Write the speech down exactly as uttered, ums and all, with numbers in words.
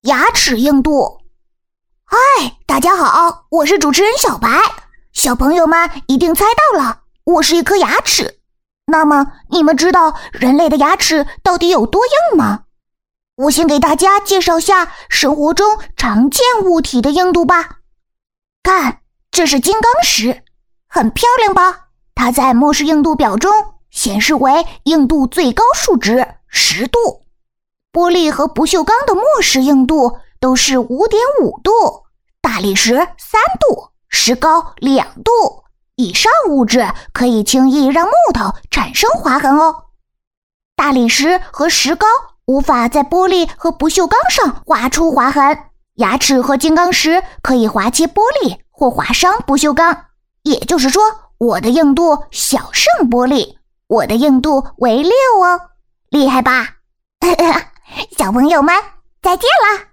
牙齿硬度。嗨，大家好，我是主持人小白。小朋友们一定猜到了，我是一颗牙齿。那么你们知道人类的牙齿到底有多硬吗？我先给大家介绍下生活中常见物体的硬度吧。看，这是金刚石，很漂亮吧？它在摩氏硬度表中显示为硬度最高数值十度。玻璃和不锈钢的摩氏硬度都是 五点五 度，大理石三度，石膏两度。以上物质可以轻易让木头产生划痕哦。大理石和石膏无法在玻璃和不锈钢上划出划痕，牙齿和金刚石可以划切玻璃或划伤不锈钢。也就是说，我的硬度小胜玻璃，我的硬度为六哦，厉害吧？小朋友们，再见了。